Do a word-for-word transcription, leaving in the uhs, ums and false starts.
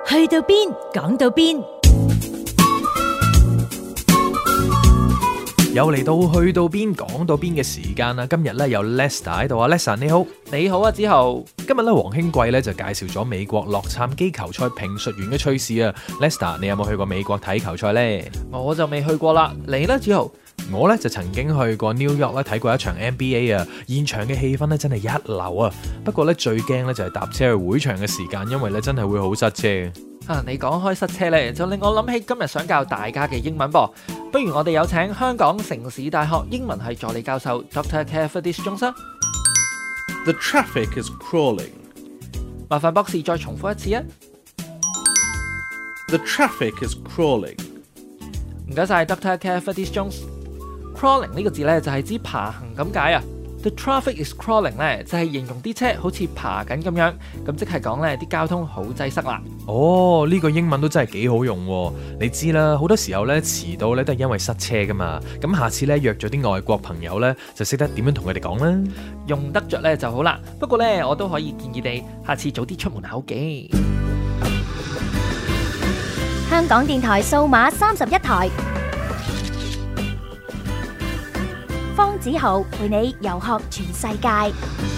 去到邊講到邊， 又嚟到去到邊講到邊嘅時間啦！今日咧有 Lester 喺度啊 ，Lester 你好， 你好啊，之後今日咧黃興貴咧就介紹咗美國洛杉磯球賽評述員嘅趣事啊 ，Lester 你有冇去過美國睇球賽呢？ 我就未去過啦，你呢？之後我咧就曾經去過 New York 咧睇過一場 N B A 啊，現場嘅氣氛咧真係一流啊！不過咧最驚咧就係搭車去會場嘅時間，因為咧真係會好塞車。 啊，你講開塞車呢，就令我諗起今日想教大家嘅英文噃。不如我哋有請香港城市大學英文系助理教授 Doctor Cavendish Jones。 The traffic is crawling. 麻煩博士再重複一次啊。 The traffic is crawling. 唔該晒 Doctor Cavendish Jones。Crawling 呢個字呢，就係指爬行咁解啊。The traffic is crawling 呢，就係形容啲車好似爬緊咁樣，咁即係講呢啲交通好擠塞啦。 哦，呢個英文都真係幾好用喎。你知啦，好多時候咧遲到咧都係因為塞車噶嘛。咁下次咧約咗啲外國朋友咧，就識得點樣同佢哋講啦。 用得着咧就好啦。不過咧，我都可以建議你下次早啲出門口嘅。 香港電台數碼三十一台，方子豪陪你遊學全世界。